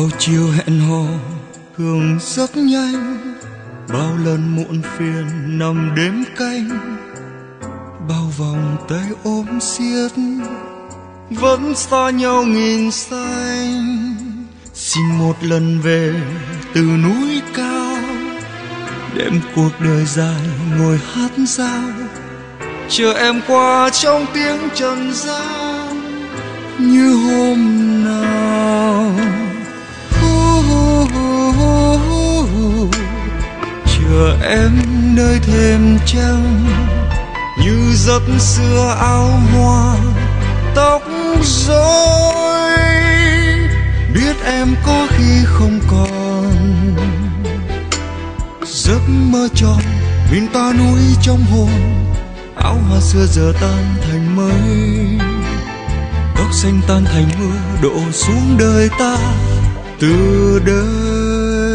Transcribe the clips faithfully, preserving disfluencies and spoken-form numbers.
Bao chiều hẹn hò thường rất nhanh, bao lần muộn phiền nằm đếm canh, bao vòng tay ôm siết vẫn xa nhau nghìn xanh. Xin một lần về từ núi cao, đêm cuộc đời dài ngồi hát giao, chờ em qua trong tiếng trần gian như hôm nào. Chờ em nơi thềm trăng, như giấc xưa áo hoa tóc rối. Biết em có khi không còn giấc mơ tròn mình ta nuối trong hồn. Áo hoa xưa giờ tan thành mây, tóc xanh tan thành mưa đổ xuống đời ta từ đây.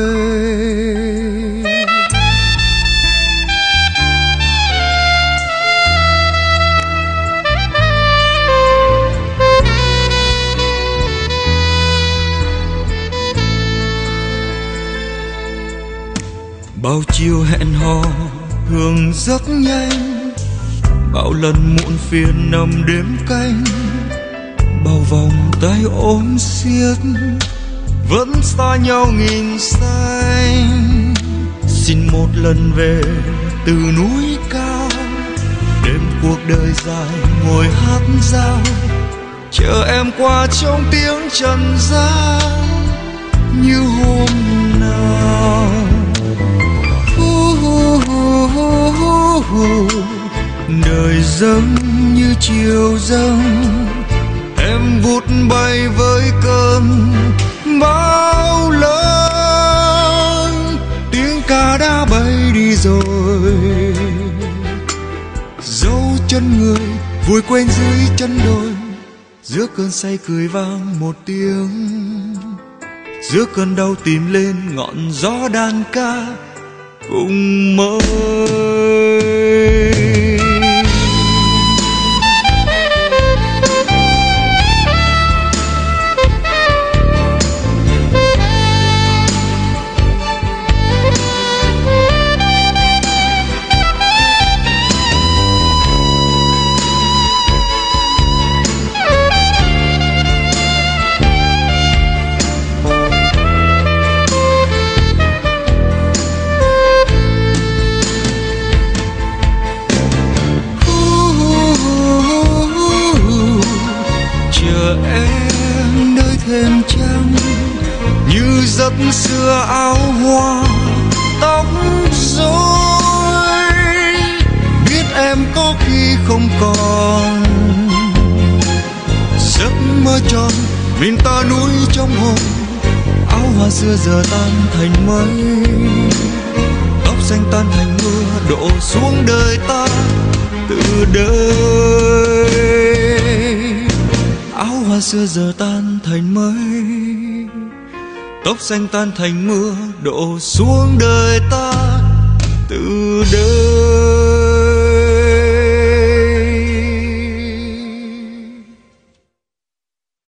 Bao chiều hẹn hò thường rất nhanh, bao lần muộn phiền nằm đếm canh, bao vòng tay ôm siết vẫn xa nhau nghìn xanh. Xin một lần về từ núi cao, đêm cuộc đời dài ngồi hát giao, chờ em qua trong tiếng trần gian như hôm nào. Đời dâng như chiều dâng, em vút bay với cơn bão lớn. Tiếng ca đã bay đi rồi, dấu chân người vùi quên dưới chân đồi. Giữa cơn say cười vang một tiếng, giữa cơn đau tìm lên ngọn gió đàn ca cùng mơ. Em nơi thềm trăng, như giấc xưa áo hoa tóc rối. Biết em có khi không còn giấc mơ tròn mình ta nuối trong hồn. Áo hoa xưa giờ tan thành mây, tóc xanh tan thành mưa đổ xuống đời ta từ đời. Áo hoa xưa giờ tan thành mây, tóc xanh tan thành mưa đổ xuống đời ta từ đời.